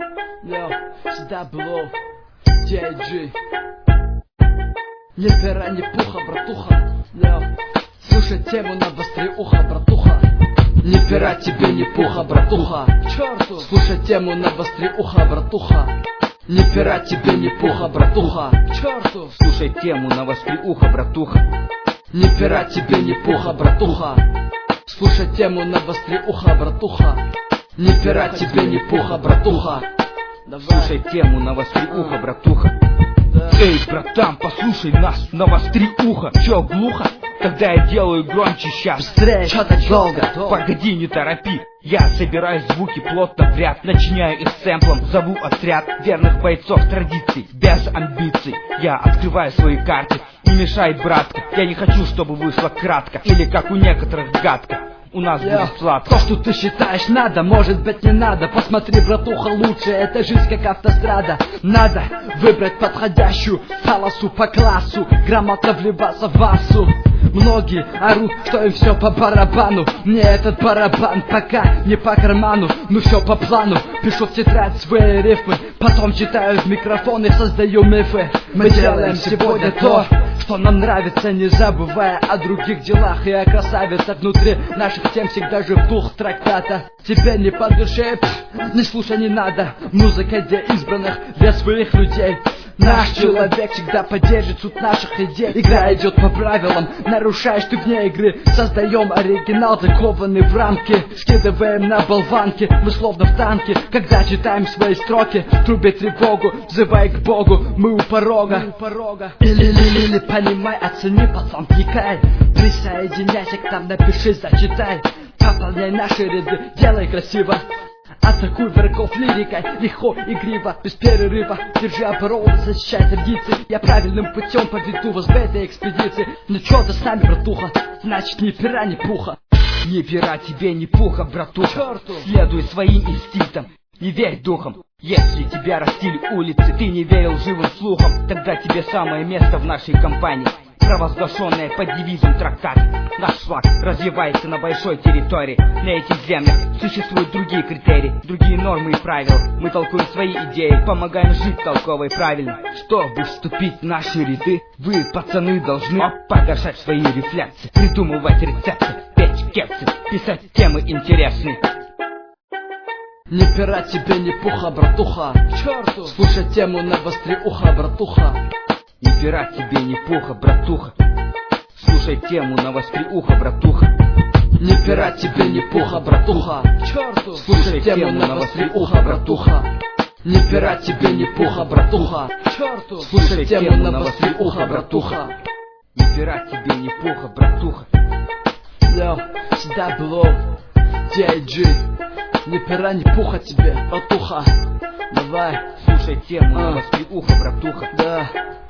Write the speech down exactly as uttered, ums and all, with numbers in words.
Yo, всегда был Ди Джей. Ни пера, ни пуха, братуха. Yo, слушай тему, навостри ухо, братуха. Ни пера тебе, ни пуха, братуха. Черту. Слушай тему, навостри ухо, братуха. Ни пера тебе, ни пуха, братуха. Черту. Слушай тему, навостри ухо, братуха. Ни пера тебе, ни пуха, братуха. Слушай тему, навостри ухо, братуха. Ни пера тебе, ни пуха, братуха. Слушай тему, навостри ухо, братуха. Эй, братан, послушай нас, навостри ухо. Чё, глухо? Тогда я делаю громче щас. Быстрее, чё так долго? Погоди, не торопи. Я собираю звуки плотно в ряд, начиняю их сэмплом, зову отряд верных бойцов традиций, без амбиций. Я открываю свои карты, не мешает братка. Я не хочу, чтобы вышло кратко, или как у некоторых гадко. У нас Yo, будет сладко. То, что ты считаешь надо, может быть не надо. Посмотри, братуха, лучше, это жизнь как автострада. Надо выбрать подходящую полосу по классу, грамотно вливаться в массу. Многие орут, что им все по барабану. Мне этот барабан пока не по карману. Ну все по плану, пишу в тетрадь свои рифмы, потом читаю в микрофон и создаю мифы. Мы делаем сегодня то, что нам нравится, не забывая о других делах и о красавицах. Внутри наших тем всегда же в дух трактата. Тебе не по душе, пф, не слушай, не надо. Музыка для избранных, для своих людей. Наш человек всегда поддержит суть наших идей. Игра идет по правилам, нарушаешь ты вне игры. Создаем оригинал, закованный в рамки. Скидываем на болванки, мы словно в танке. Когда читаем свои строки, трубе тревогу, взывай к Богу, мы у порога. Или-ли-ли-ли, понимай, оцени, пацан, вникай. Присоединяйся к нам, напиши, зачитай. Пополняй наши ряды, делай красиво. Атакуй врагов лирикой, легко, игриво, без перерыва. Держи оборону, защищай традиции. Я правильным путем поведу вас в этой экспедиции. Ну чё ты с нами, братуха? Значит, ни пера, ни пуха. Ни пера тебе, ни пуха, братуха. Чёрту. Следуй своим инстинктам, не верь духом. Если тебя растили улицы, ты не верил живым слухам, тогда тебе самое место в нашей компании, провозглашенное под девизом трактат. Наш флаг развивается на большой территории. На этих землях существуют другие критерии, другие нормы и правила. Мы толкуем свои идеи, помогаем жить толково и правильно. Чтобы вступить в наши ряды, вы, пацаны, должны погашать свои рефлексы, придумывать рецепты, печь кексы, писать темы интересные. Ни пера тебе, ни пуха, братуха. Чёрту. Слушай тему, навостри ухо, братуха. Ни пера тебе, ни пуха, братуха. Слушай тему, навостри ухо, братуха. Ни пера тебе, ни пуха, братуха. Чёрту. Слушай тему, навостри ухо, братуха. Ни пера тебе, ни пуха, братуха. Чёрту. Слушай тему, навостри ухо, братуха. Ни пера тебе, ни пуха, братуха. Yo, всегда был Ди Джей. Ни пера, ни пуха тебе, братуха. Давай, слушай тему, навостри ухо, братуха. Да.